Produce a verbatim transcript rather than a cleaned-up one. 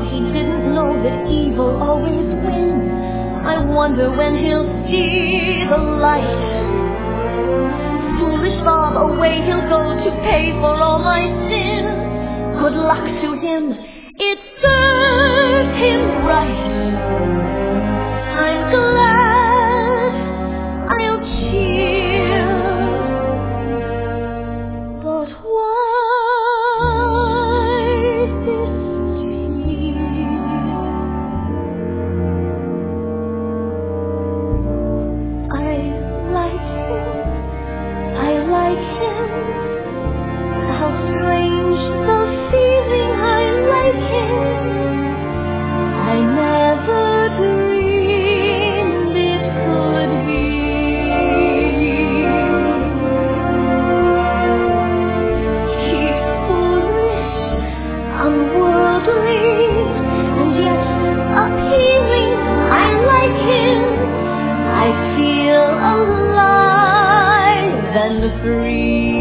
thought he didn't know that evil always wins. I wonder when he'll see the light. Foolish Bob, away he'll go to pay for all my sins. Good luck to him, it served him right. I'm glad, I'll cheer. But why this tear? I like him, I like him. How strange the feeling, I like him. I never dreamed it could be. He's foolish, unworldly, and yet appealing. I like him. I feel alive and free.